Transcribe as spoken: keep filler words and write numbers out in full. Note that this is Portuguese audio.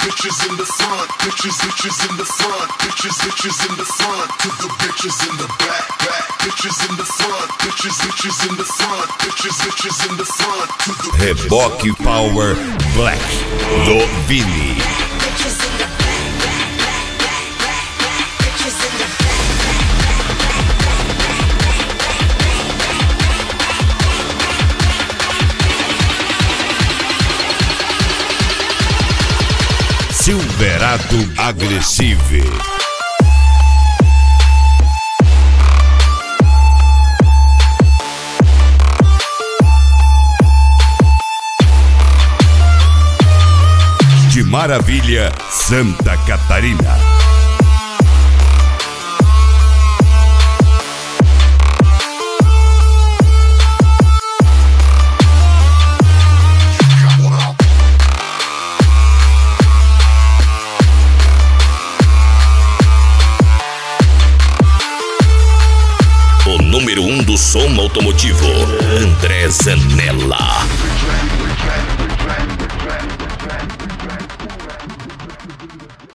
bitches in the front, bitches, bitches in the front, bitches, bitches in the front, to the bitches in the back, back, bitches in the front, bitches, bitches in the front, bitches, bitches in the front, to the Reboque Power Black do Vini. Silverado Agressive. De Maravilha, Santa Catarina. O número um do som automotivo, André Zanella.